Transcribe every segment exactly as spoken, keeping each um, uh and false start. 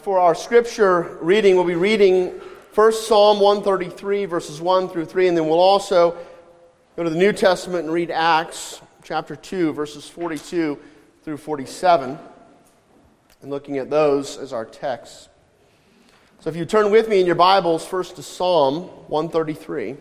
For our scripture reading, we'll be reading first Psalm one thirty-three, verses one through three, and then we'll also go to the New Testament and read Acts chapter two, verses forty-two through forty-seven, and looking at those as our text. So if you turn with me in your Bibles first to Psalm one thirty-three,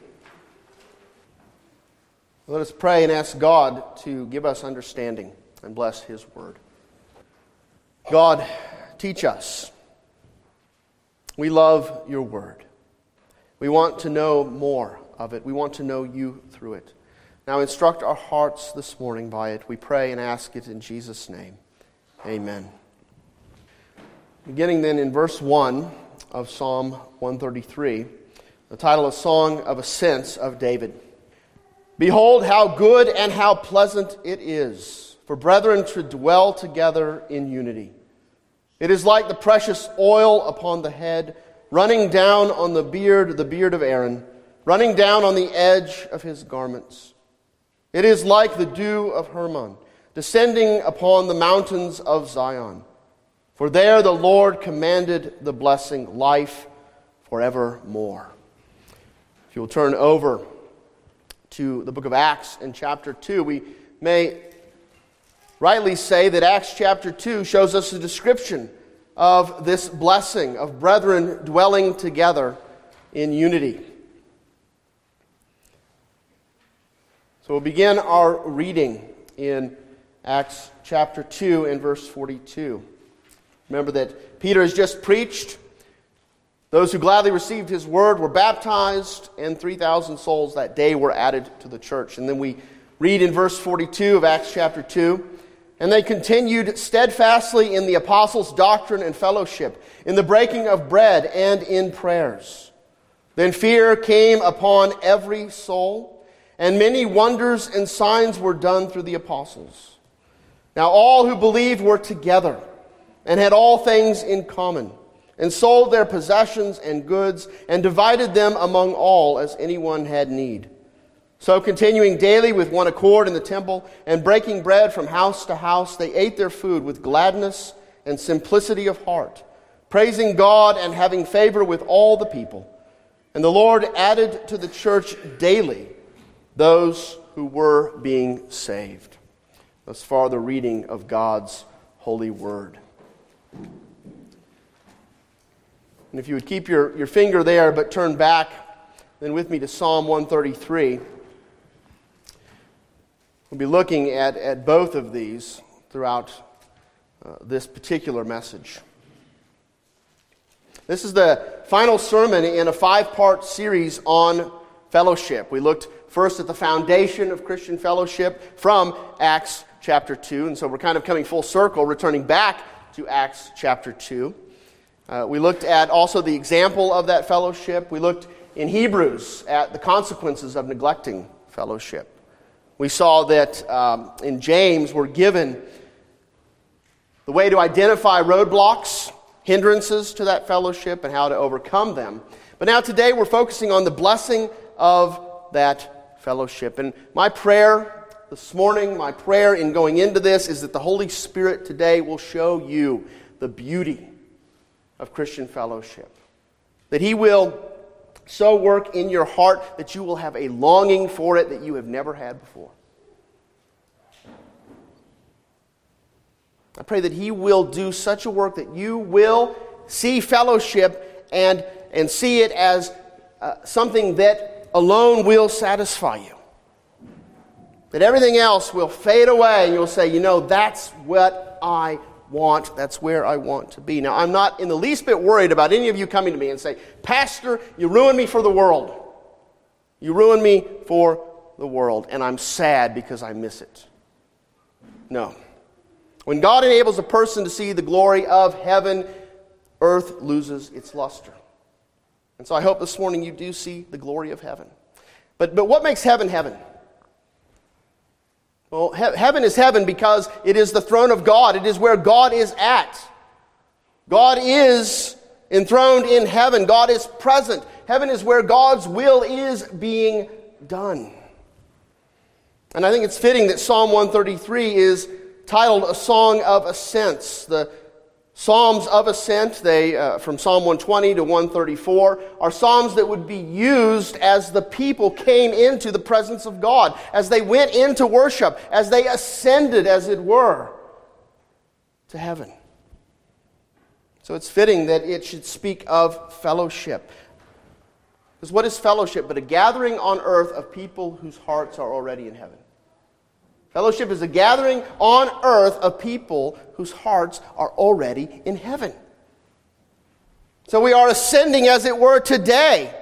let us pray and ask God to give us understanding and bless His word. God, teach us. We love your word. We want to know more of it. We want to know you through it. Now instruct our hearts this morning by it. We pray and ask it in Jesus' name. Amen. Beginning then in verse one of Psalm one thirty-three, the title is Song of Ascents of David. Behold, how good and how pleasant it is for brethren to dwell together in unity. It is like the precious oil upon the head, running down on the beard, the beard of Aaron, running down on the edge of his garments. It is like the dew of Hermon, descending upon the mountains of Zion. For there the Lord commanded the blessing, life forevermore. If you will turn over to the book of Acts in chapter two, we may rightly say that Acts chapter two shows us a description of this blessing of brethren dwelling together in unity. So we'll begin our reading in Acts chapter two and verse forty-two. Remember that Peter has just preached. Those who gladly received his word were baptized, and three thousand souls that day were added to the church. And then we read in verse forty-two of Acts chapter two, and they continued steadfastly in the apostles' doctrine and fellowship, in the breaking of bread and in prayers. Then fear came upon every soul, and many wonders and signs were done through the apostles. Now all who believed were together, and had all things in common, and sold their possessions and goods, and divided them among all as anyone had need. So continuing daily with one accord in the temple, and breaking bread from house to house, they ate their food with gladness and simplicity of heart, praising God and having favor with all the people. And the Lord added to the church daily those who were being saved. Thus far the reading of God's holy word. And if you would keep your, your finger there, but turn back then with me to Psalm one thirty-three. We'll be looking at, at both of these throughout uh, this particular message. This is the final sermon in a five-part series on fellowship. We looked first at the foundation of Christian fellowship from Acts chapter two, and so we're kind of coming full circle, returning back to Acts chapter two. Uh, we looked at also the example of that fellowship. We looked in Hebrews at the consequences of neglecting fellowship. We saw that um, in James we're given the way to identify roadblocks, hindrances to that fellowship, and how to overcome them. But now today we're focusing on the blessing of that fellowship. And my prayer this morning, my prayer in going into this, is that the Holy Spirit today will show you the beauty of Christian fellowship. That He will so work in your heart that you will have a longing for it that you have never had before. I pray that He will do such a work that you will see fellowship and, and see it as uh, something that alone will satisfy you. That everything else will fade away and you'll say, you know, that's what I want. That's where I want to be. Now, I'm not in the least bit worried about any of you coming to me and say, Pastor, you ruined me for the world. You ruined me for the world, and I'm sad because I miss it. No. When God enables a person to see the glory of heaven, earth loses its luster. And so I hope this morning you do see the glory of heaven. But, but what makes heaven heaven? Well, he- heaven is heaven because it is the throne of God. It is where God is at. God is enthroned in heaven. God is present. Heaven is where God's will is being done. And I think it's fitting that Psalm one thirty-three is titled A Song of Ascents. The Psalms of ascent, they uh, from Psalm one twenty to one thirty-four, are psalms that would be used as the people came into the presence of God, as they went into worship, as they ascended, as it were, to heaven. So it's fitting that it should speak of fellowship. Because what is fellowship but a gathering on earth of people whose hearts are already in heaven? Fellowship is a gathering on earth of people whose hearts are already in heaven. So we are ascending, as it were, today.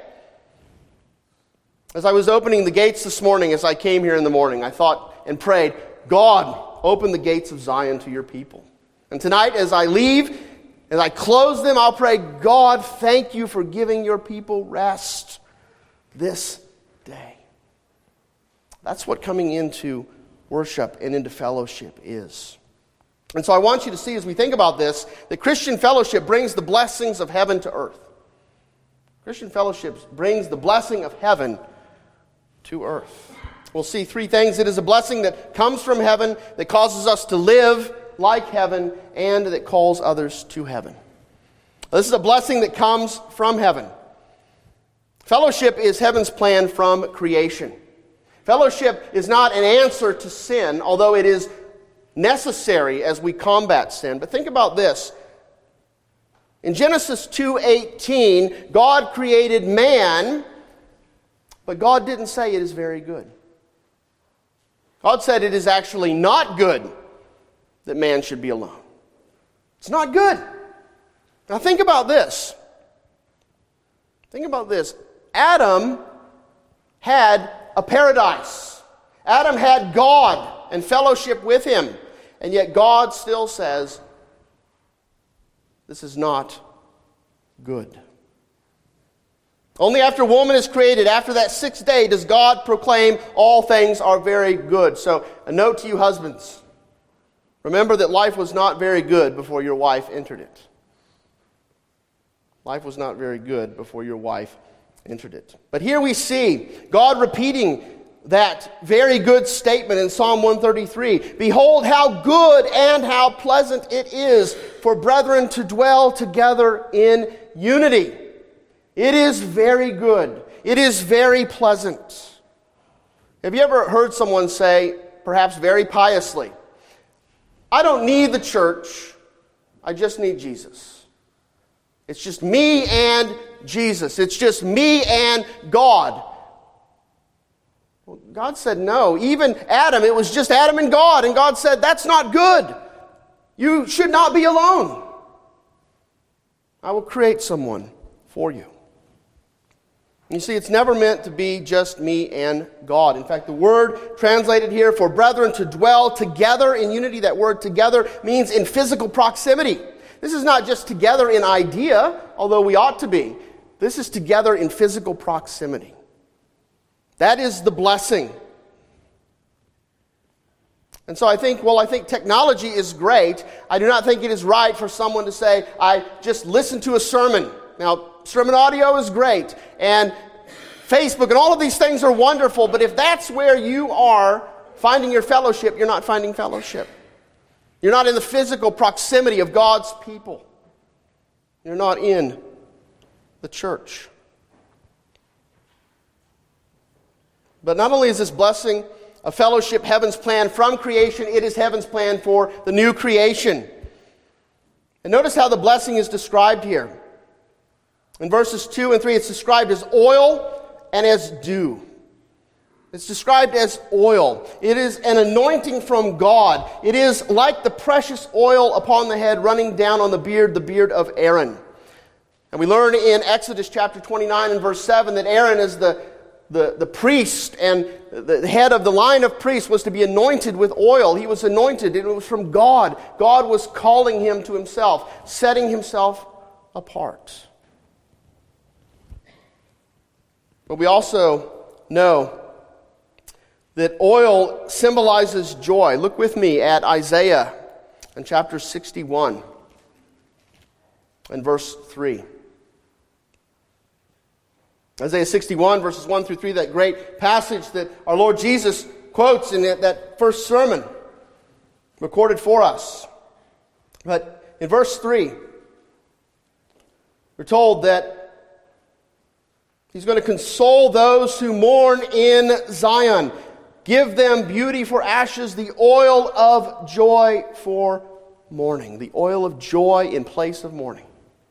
As I was opening the gates this morning, as I came here in the morning, I thought and prayed, God, open the gates of Zion to your people. And tonight, as I leave, as I close them, I'll pray, God, thank you for giving your people rest this day. That's what coming into worship and into fellowship is. And so I want you to see, as we think about this, that Christian fellowship brings the blessings of heaven to earth. Christian fellowship brings the blessing of heaven to earth. We'll see three things. It is a blessing that comes from heaven, that causes us to live like heaven, and that calls others to heaven. This is a blessing that comes from heaven. Fellowship is heaven's plan from creation. Fellowship is not an answer to sin, although it is necessary as we combat sin. But think about this. In Genesis two eighteen, God created man, but God didn't say it is very good. God said it is actually not good that man should be alone. It's not good. Now think about this. Think about this. Adam had a paradise. Adam had God and fellowship with him. And yet God still says, this is not good. Only after woman is created, after that sixth day, does God proclaim all things are very good. So a note to you husbands. Remember that life was not very good before your wife entered it. Life was not very good before your wife entered it. But here we see God repeating that very good statement in Psalm one thirty-three. Behold how good and how pleasant it is for brethren to dwell together in unity. It is very good. It is very pleasant. Have you ever heard someone say, perhaps very piously, I don't need the church, I just need Jesus. It's just me and Jesus. It's just me and God. Well, God said no. Even Adam, it was just Adam and God. And God said, that's not good. You should not be alone. I will create someone for you. You see, it's never meant to be just me and God. In fact, the word translated here for brethren to dwell together in unity, that word together means in physical proximity. This is not just together in idea, although we ought to be. This is together in physical proximity. That is the blessing. And so I think, well, I think technology is great. I do not think it is right for someone to say, I just listened to a sermon. Now, sermon audio is great, and Facebook and all of these things are wonderful, but if that's where you are finding your fellowship, you're not finding fellowship. You're not in the physical proximity of God's people. You're not in the church. But not only is this blessing a fellowship heaven's plan from creation, it is heaven's plan for the new creation. And notice how the blessing is described here. In verses two and three, it's described as oil and as dew. It's described as oil. It is an anointing from God. It is like the precious oil upon the head running down on the beard, the beard of Aaron. And we learn in Exodus chapter twenty-nine and verse seven that Aaron is the, the, the priest, and the head of the line of priests was to be anointed with oil. He was anointed. It was from God. God was calling him to himself, setting himself apart. But we also know that oil symbolizes joy. Look with me at Isaiah in chapter sixty-one and verse three. Isaiah sixty-one, verses one through three, that great passage that our Lord Jesus quotes in that first sermon recorded for us. But in verse three, we're told that He's going to console those who mourn in Zion. Give them beauty for ashes, the oil of joy for mourning. The oil of joy in place of mourning.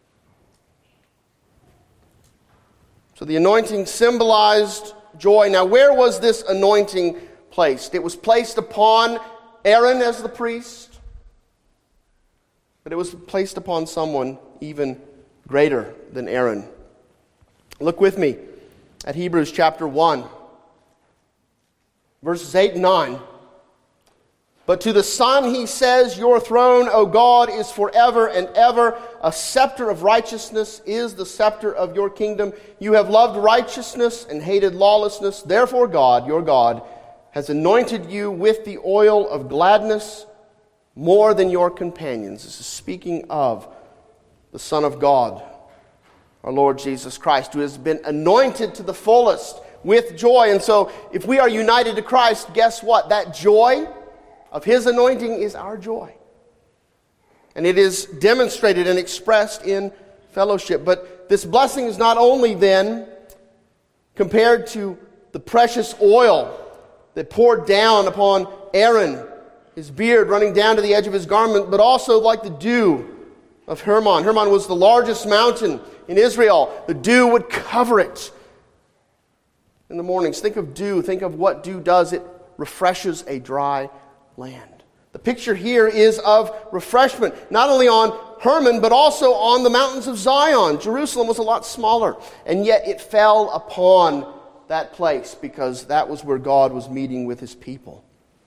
So the anointing symbolized joy. Now, where was this anointing placed? It was placed upon Aaron as the priest, but it was placed upon someone even greater than Aaron. Look with me at Hebrews chapter one, verses eight and nine. But to the Son he says, your throne, O God, is forever and ever. A scepter of righteousness is the scepter of your kingdom. You have loved righteousness and hated lawlessness. Therefore God, your God, has anointed you with the oil of gladness more than your companions. This is speaking of the Son of God, our Lord Jesus Christ, who has been anointed to the fullest with joy. And so if we are united to Christ, guess what? That joy of His anointing is our joy. And it is demonstrated and expressed in fellowship. But this blessing is not only then compared to the precious oil that poured down upon Aaron, his beard running down to the edge of his garment, but also like the dew of Hermon. Hermon was the largest mountain in Israel. The dew would cover it in the mornings. Think of dew. Think of what dew does. It refreshes a dry land. The picture here is of refreshment, not only on Hermon, but also on the mountains of Zion. Jerusalem was a lot smaller, and yet it fell upon that place because that was where God was meeting with His people.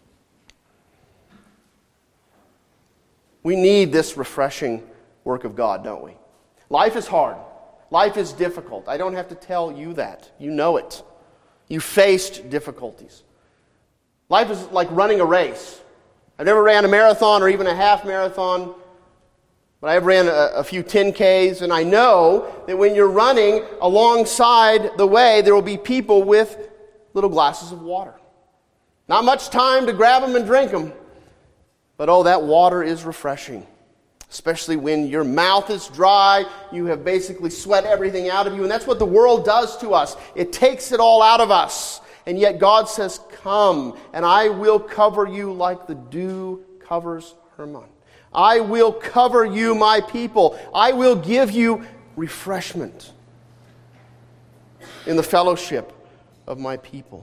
We need this refreshing work of God, don't we? Life is hard. Life is difficult. I don't have to tell you that. You know it. You faced difficulties. Life is like running a race. I've never ran a marathon or even a half marathon, but I've ran a, a few ten Ks, and I know that when you're running alongside the way, there will be people with little glasses of water. Not much time to grab them and drink them, but oh, that water is refreshing. Especially when your mouth is dry, you have basically sweat everything out of you, and that's what the world does to us. It takes it all out of us. And yet God says, come, and I will cover you like the dew covers Hermon. I will cover you, my people. I will give you refreshment in the fellowship of my people.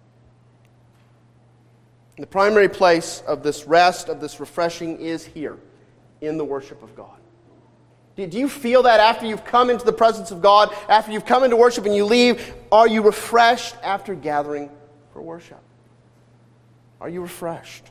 The primary place of this rest, of this refreshing, is here, in the worship of God. Do you feel that after you've come into the presence of God, after you've come into worship and you leave, are you refreshed after gathering for worship? Are you refreshed?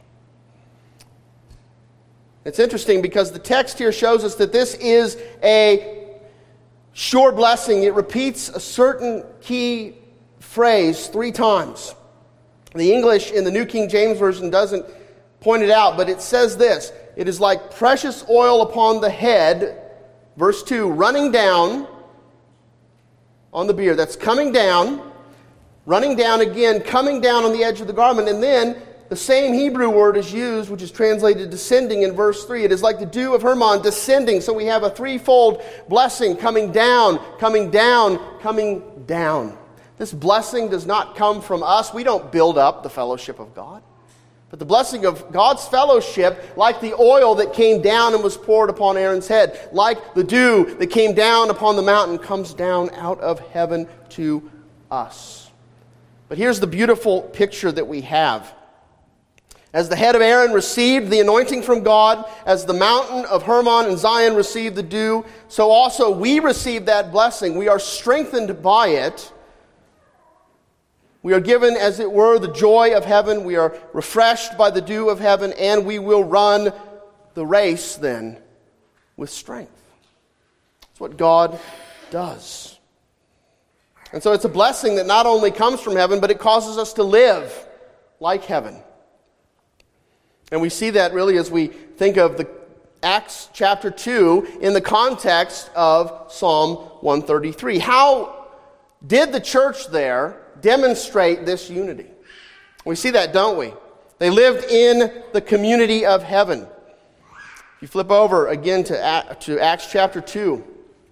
It's interesting because the text here shows us that this is a sure blessing. It repeats a certain key phrase three times. The English in the New King James Version doesn't point it out, but it says this: it is like precious oil upon the head, verse two, running down on the beard. That's coming down, running down again, coming down on the edge of the garment. And then the same Hebrew word is used, which is translated descending in verse three. It is like the dew of Hermon descending. So we have a threefold blessing coming down, coming down, coming down. This blessing does not come from us. We don't build up the fellowship of God. But the blessing of God's fellowship, like the oil that came down and was poured upon Aaron's head, like the dew that came down upon the mountain, comes down out of heaven to us. But here's the beautiful picture that we have. As the head of Aaron received the anointing from God, as the mountain of Hermon and Zion received the dew, so also we receive that blessing. We are strengthened by it. We are given, as it were, the joy of heaven. We are refreshed by the dew of heaven, and we will run the race then with strength. That's what God does. And so it's a blessing that not only comes from heaven, but it causes us to live like heaven. And we see that really as we think of the Acts chapter two in the context of Psalm one thirty-three. How did the church there demonstrate this unity? We see that, don't we? They lived in the community of heaven. If you flip over again to, to Acts chapter two.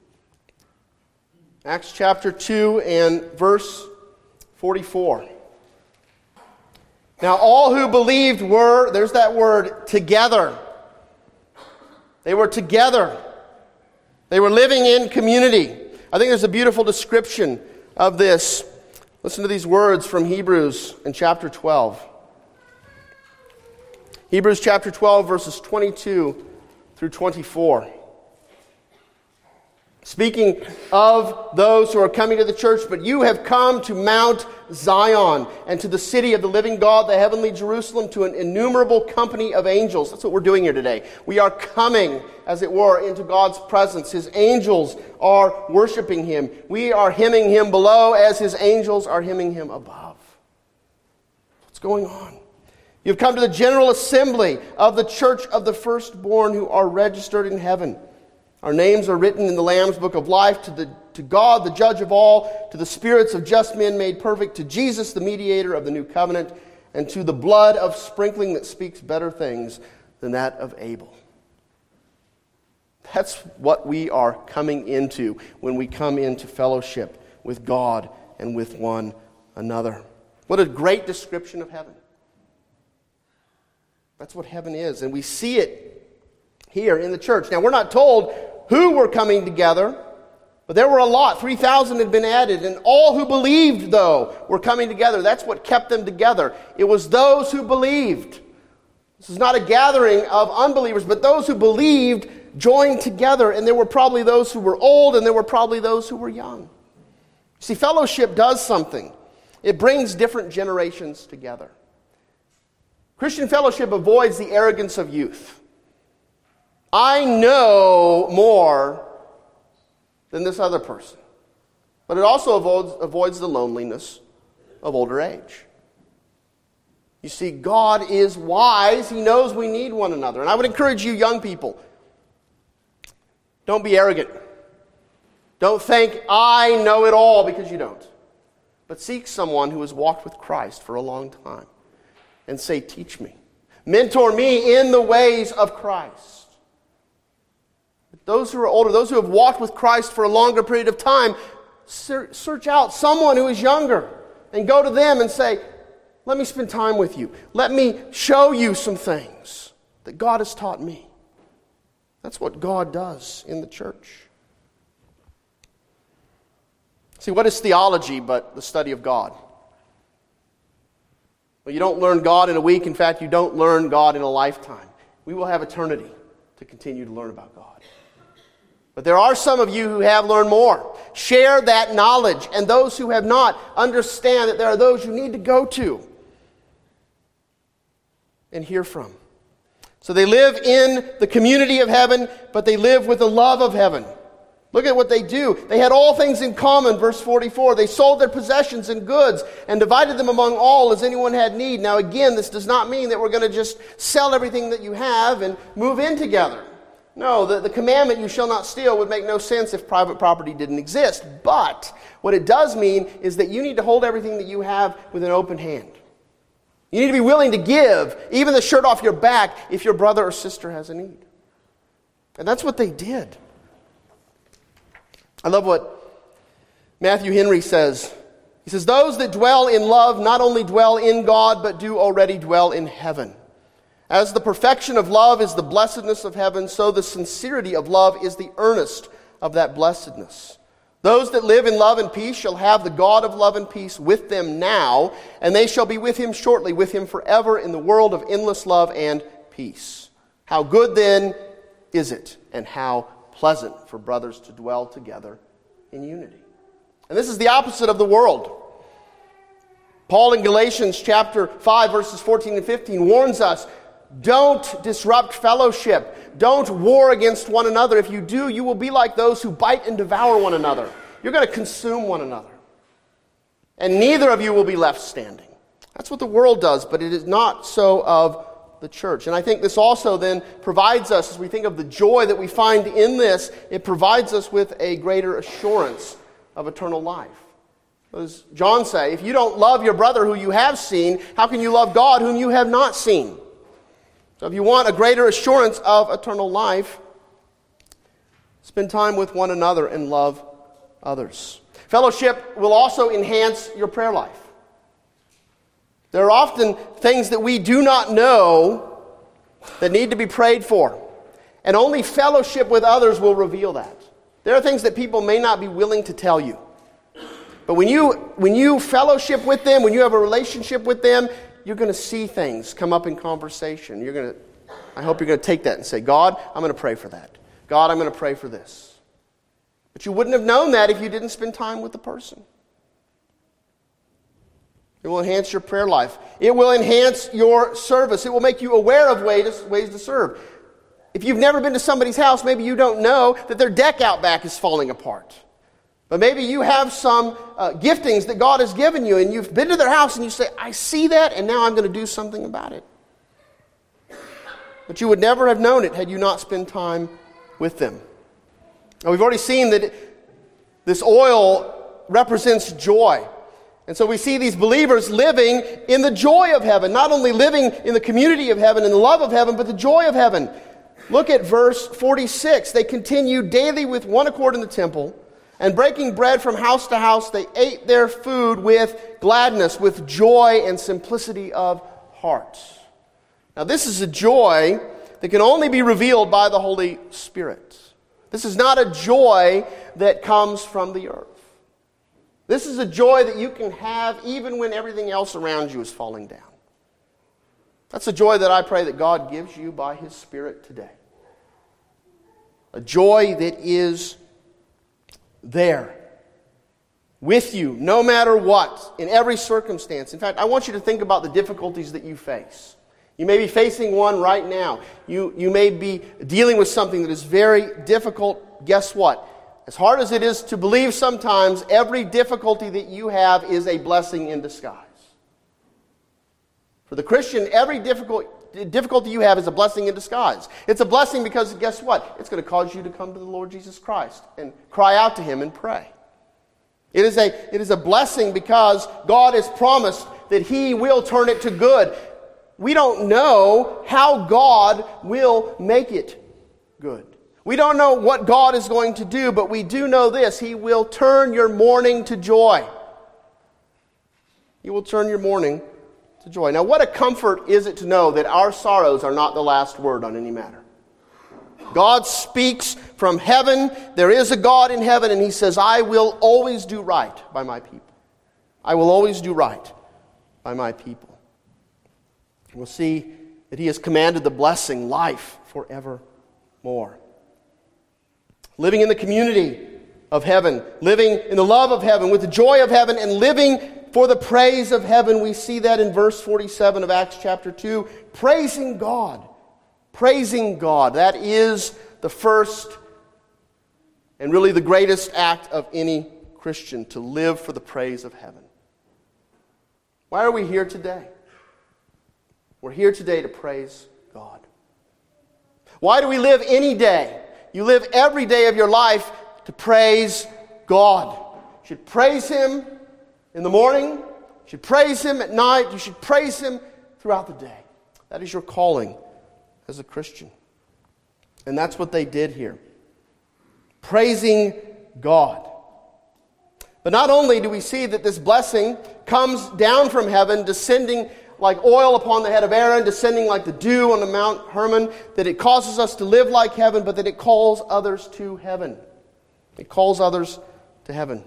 Acts chapter two and verse forty-four. Now all who believed were, there's that word, together. They were together. They were living in community. I think there's a beautiful description of this. Listen to these words from Hebrews in chapter twelve. Hebrews chapter twelve, verses twenty-two through twenty-four. Speaking of those who are coming to the church, but you have come to Mount Zion and to the city of the living God, the heavenly Jerusalem, to an innumerable company of angels. That's what we're doing here today. We are coming, as it were, into God's presence. His angels are worshiping Him. We are hymning Him below as His angels are hymning Him above. What's going on? You've come to the general assembly of the church of the firstborn who are registered in heaven. Our names are written in the Lamb's book of life, to the to God, the judge of all, to the spirits of just men made perfect, to Jesus, the mediator of the new covenant, and to the blood of sprinkling that speaks better things than that of Abel. That's what we are coming into when we come into fellowship with God and with one another. What a great description of heaven. That's what heaven is, and we see it here in the church. Now, we're not told who were coming together, but there were a lot. three thousand had been added, and all who believed, though, were coming together. That's what kept them together. It was those who believed. This is not a gathering of unbelievers, but those who believed joined together, and there were probably those who were old, and there were probably those who were young. See, fellowship does something. It brings different generations together. Christian fellowship avoids the arrogance of youth. I know more than this other person. But it also avoids, avoids the loneliness of older age. You see, God is wise. He knows we need one another. And I would encourage you young people, don't be arrogant. Don't think, I know it all, because you don't. But seek someone who has walked with Christ for a long time and say, teach me. Mentor me in the ways of Christ. But those who are older, those who have walked with Christ for a longer period of time, search out someone who is younger and go to them and say, let me spend time with you. Let me show you some things that God has taught me. That's what God does in the church. See, what is theology but the study of God? Well, you don't learn God in a week. In fact, you don't learn God in a lifetime. We will have eternity to continue to learn about God. But there are some of you who have learned more. Share that knowledge. And those who have not, understand that there are those you need to go to and hear from. So they live in the community of heaven, but they live with the love of heaven. Look at what they do. They had all things in common, verse forty-four. They sold their possessions and goods and divided them among all as anyone had need. Now again, this does not mean that we're going to just sell everything that you have and move in together. No, the, the commandment, you shall not steal, would make no sense if private property didn't exist. But what it does mean is that you need to hold everything that you have with an open hand. You need to be willing to give, even the shirt off your back, if your brother or sister has a need. And that's what they did. I love what Matthew Henry says. He says, those that dwell in love not only dwell in God, but do already dwell in heaven. As the perfection of love is the blessedness of heaven, so the sincerity of love is the earnest of that blessedness. Those that live in love and peace shall have the God of love and peace with them now, and they shall be with him shortly, with him forever in the world of endless love and peace. How good then is it, and how pleasant for brothers to dwell together in unity. And this is the opposite of the world. Paul in Galatians chapter five, verses fourteen and fifteen warns us, don't disrupt fellowship. Don't war against one another. If you do, you will be like those who bite and devour one another. You're going to consume one another. And neither of you will be left standing. That's what the world does, but it is not so of the church. And I think this also then provides us, as we think of the joy that we find in this, it provides us with a greater assurance of eternal life. As John say, if you don't love your brother who you have seen, how can you love God whom you have not seen? So if you want a greater assurance of eternal life, spend time with one another and love others. Fellowship will also enhance your prayer life. There are often things that we do not know that need to be prayed for. And only fellowship with others will reveal that. There are things that people may not be willing to tell you. But when you, when you fellowship with them, when you have a relationship with them, you're going to see things come up in conversation. You're going to, I hope you're going to take that and say, God, I'm going to pray for that. God, I'm going to pray for this. But you wouldn't have known that if you didn't spend time with the person. It will enhance your prayer life. It will enhance your service. It will make you aware of ways, ways to serve. If you've never been to somebody's house, maybe you don't know that their deck out back is falling apart. But maybe you have some uh, giftings that God has given you, and you've been to their house and you say, I see that, and now I'm going to do something about it. But you would never have known it had you not spent time with them. Now, we've already seen that this oil represents joy. And so we see these believers living in the joy of heaven, not only living in the community of heaven and the love of heaven, but the joy of heaven. Look at verse forty-six. They continued daily with one accord in the temple, and breaking bread from house to house, they ate their food with gladness, with joy and simplicity of heart. Now, this is a joy that can only be revealed by the Holy Spirit. This is not a joy that comes from the earth. This is a joy that you can have even when everything else around you is falling down. That's a joy that I pray that God gives you by His Spirit today. A joy that is there with you no matter what, in every circumstance. In fact, I want you to think about the difficulties that you face. You may be facing one right now. You, you may be dealing with something that is very difficult. Guess what? As hard as it is to believe sometimes, every difficulty that you have is a blessing in disguise. For the Christian, every difficult, difficulty you have is a blessing in disguise. It's a blessing because, guess what? It's going to cause you to come to the Lord Jesus Christ and cry out to Him and pray. It is a, it is a blessing because God has promised that He will turn it to good. We don't know how God will make it good. We don't know what God is going to do, but we do know this. He will turn your mourning to joy. He will turn your mourning to joy. Now, what a comfort is it to know that our sorrows are not the last word on any matter. God speaks from heaven. There is a God in heaven, and He says, I will always do right by my people. I will always do right by my people. We'll see that He has commanded the blessing, life forevermore. Living in the community of heaven, living in the love of heaven, with the joy of heaven, and living for the praise of heaven. We see that in verse forty-seven of Acts chapter two. Praising God. Praising God. That is the first and really the greatest act of any Christian, to live for the praise of heaven. Why are we here today? We're here today to praise God. Why do we live any day? You live every day of your life to praise God. You should praise Him in the morning. You should praise Him at night. You should praise Him throughout the day. That is your calling as a Christian. And that's what they did here. Praising God. But not only do we see that this blessing comes down from heaven, descending like oil upon the head of Aaron, descending like the dew on the Mount Hermon, that it causes us to live like heaven, but that it calls others to heaven. It calls others to heaven.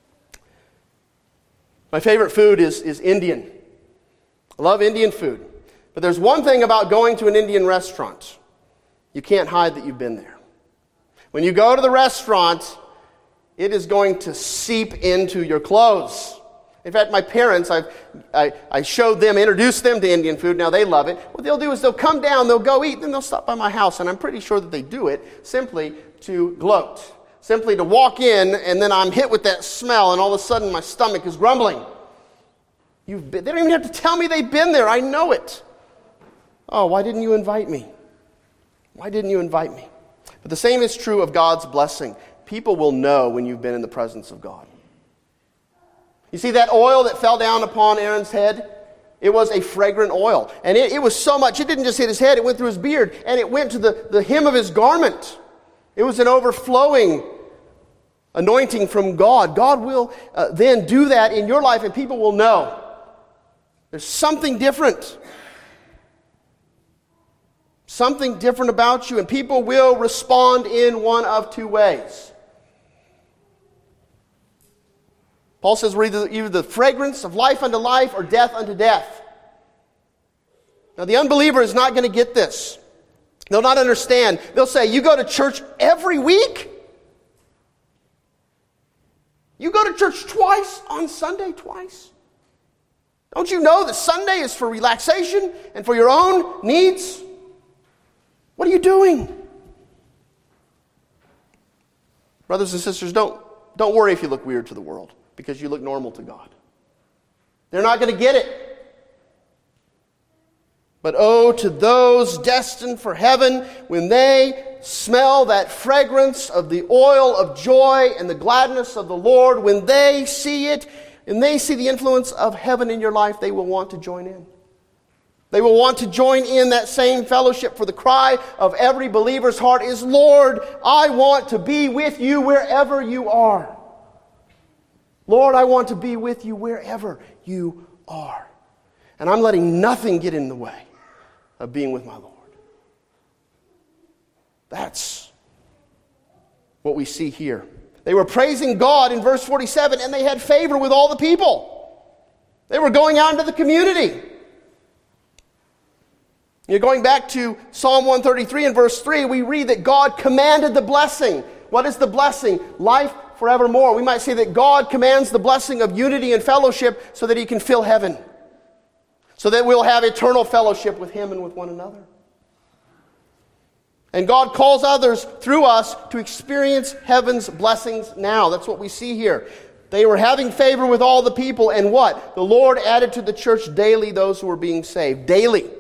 My favorite food is, is Indian. I love Indian food. But there's one thing about going to an Indian restaurant. You can't hide that you've been there. When you go to the restaurant, it is going to seep into your clothes. In fact, my parents, I've, I, I showed them, introduced them to Indian food. Now they love it. What they'll do is they'll come down, they'll go eat, then they'll stop by my house. And I'm pretty sure that they do it simply to gloat. Simply to walk in, and then I'm hit with that smell, and all of a sudden my stomach is grumbling. You've been, they don't even have to tell me they've been there. I know it. Oh, why didn't you invite me? Why didn't you invite me? But the same is true of God's blessing. People will know when you've been in the presence of God. You see that oil that fell down upon Aaron's head? It was a fragrant oil. And it, it was so much, it didn't just hit his head, it went through his beard, and it went to the, the hem of his garment. It was an overflowing anointing from God. God will uh, then do that in your life, and people will know there's something different. Something different about you, and people will respond in one of two ways. Paul says we're either, either the fragrance of life unto life or death unto death. Now the unbeliever is not going to get this. They'll not understand. They'll say, you go to church every week? You go to church twice on Sunday, twice? Don't you know that Sunday is for relaxation and for your own needs? What are you doing? Brothers and sisters, don't, don't worry if you look weird to the world, because you look normal to God. They're not going to get it. But oh, to those destined for heaven, when they smell that fragrance of the oil of joy and the gladness of the Lord, when they see it, and they see the influence of heaven in your life, they will want to join in. They will want to join in that same fellowship, for the cry of every believer's heart is, Lord, I want to be with you wherever you are. Lord, I want to be with you wherever you are. And I'm letting nothing get in the way of being with my Lord. That's what we see here. They were praising God in verse forty-seven, and they had favor with all the people. They were going out into the community. You're going back to Psalm one thirty-three and verse three, we read that God commanded the blessing. What is the blessing? Life forevermore. We might say that God commands the blessing of unity and fellowship so that He can fill heaven. So that we'll have eternal fellowship with Him and with one another. And God calls others through us to experience heaven's blessings now. That's what we see here. They were having favor with all the people, and what? The Lord added to the church daily those who were being saved. Daily.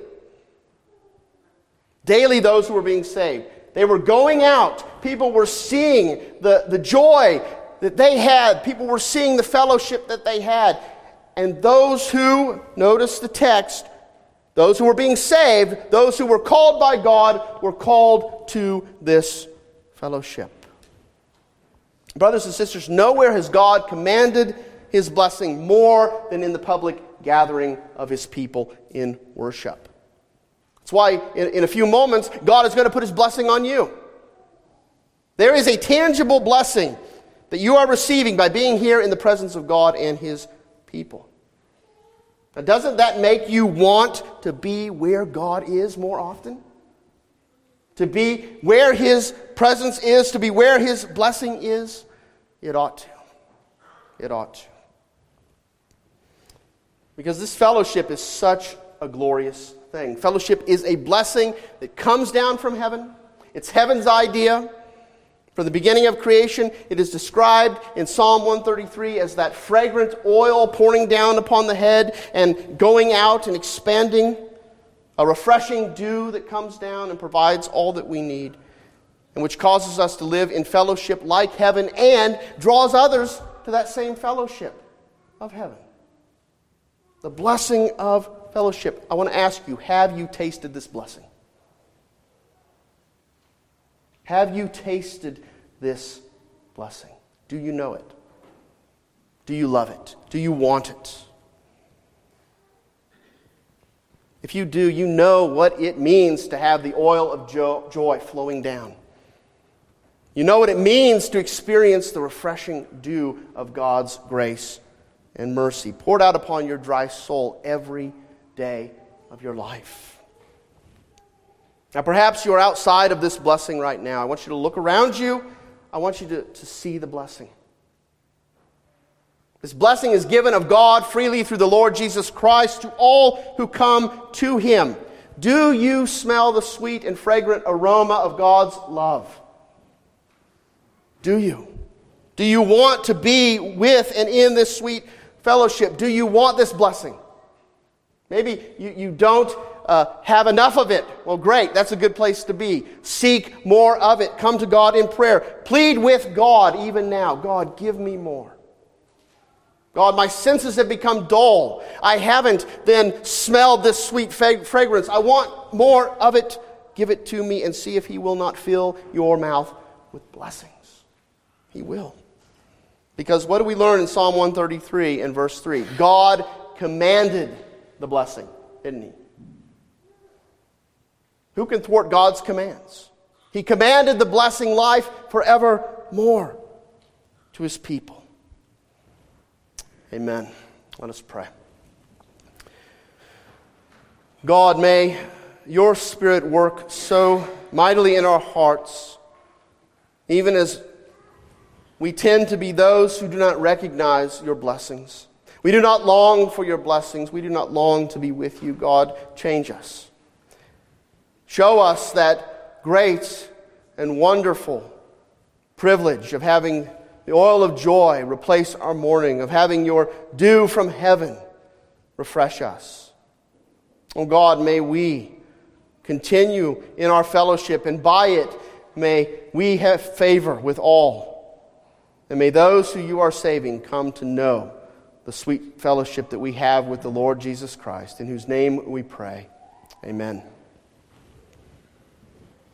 Daily those who were being saved. They were going out. People were seeing the, the joy that they had. People were seeing the fellowship that they had. And those who, notice the text, those who were being saved, those who were called by God, were called to this fellowship. Brothers and sisters, nowhere has God commanded His blessing more than in the public gathering of His people in worship. That's why in, in a few moments, God is going to put His blessing on you. There is a tangible blessing that you are receiving by being here in the presence of God and His people. Now, doesn't that make you want to be where God is more often? To be where His presence is, to be where His blessing is? It ought to. It ought to. Because this fellowship is such a glorious thing. Fellowship is a blessing that comes down from heaven. It's heaven's idea. From the beginning of creation, it is described in Psalm one thirty-three as that fragrant oil pouring down upon the head and going out and expanding, a refreshing dew that comes down and provides all that we need, and which causes us to live in fellowship like heaven and draws others to that same fellowship of heaven. The blessing of fellowship. I want to ask you, have you tasted this blessing? Have you tasted this blessing? Do you know it? Do you love it? Do you want it? If you do, you know what it means to have the oil of jo- joy flowing down. You know what it means to experience the refreshing dew of God's grace and mercy poured out upon your dry soul every day of your life. Now, perhaps you're outside of this blessing right now. I want you to look around you. I want you to, to see the blessing. This blessing is given of God freely through the Lord Jesus Christ to all who come to Him. Do you smell the sweet and fragrant aroma of God's love? Do you? Do you want to be with and in this sweet fellowship? Do you want this blessing? Maybe you, you don't Uh, have enough of it. Well, great. That's a good place to be. Seek more of it. Come to God in prayer. Plead with God even now. God, give me more. God, my senses have become dull. I haven't then smelled this sweet fragrance. I want more of it. Give it to me and see if he will not fill your mouth with blessings. He will. Because what do we learn in Psalm one thirty-three and verse three? God commanded the blessing, didn't he? Who can thwart God's commands? He commanded the blessing life forevermore to his people. Amen. Let us pray. God, may your Spirit work so mightily in our hearts, even as we tend to be those who do not recognize your blessings. We do not long for your blessings. We do not long to be with you. God, change us. Show us that great and wonderful privilege of having the oil of joy replace our mourning, of having your dew from heaven refresh us. Oh God, may we continue in our fellowship, and by it may we have favor with all. And may those who you are saving come to know the sweet fellowship that we have with the Lord Jesus Christ, in whose name we pray. Amen.